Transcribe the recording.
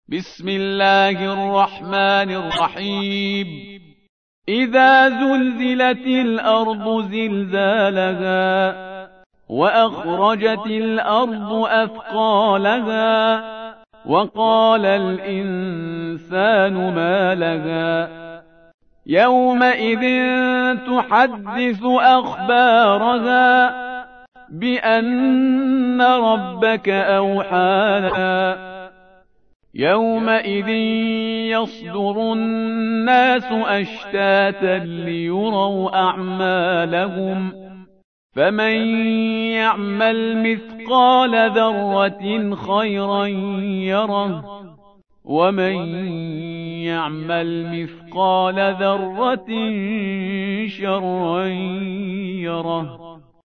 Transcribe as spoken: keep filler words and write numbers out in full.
بسم الله الرحمن الرحيم إذا زلزلت الأرض زلزالها وأخرجت الأرض أثقالها وقال الإنسان ما لها يومئذ تحدث أخبارها بأن ربك أوحى لها يومئذ يصدر الناس أشتاتا ليروا أعمالهم فمن يعمل مثقال ذرة خيرا يره ومن يعمل مثقال ذرة شرا يره